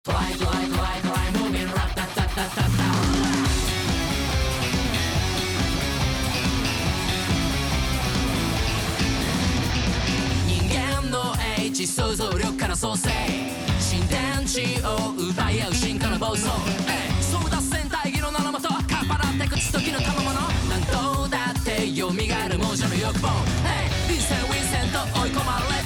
Try, try, try, try, moving, rat-ta-ta-ta-ta-ta. 人間の英知想像力から創生新天地を奪い合う進化の暴走争奪戦大義の名のもとかっぱらってくち時の賜物何度だって蘇る亡者の欲望Vincent と追い込まれ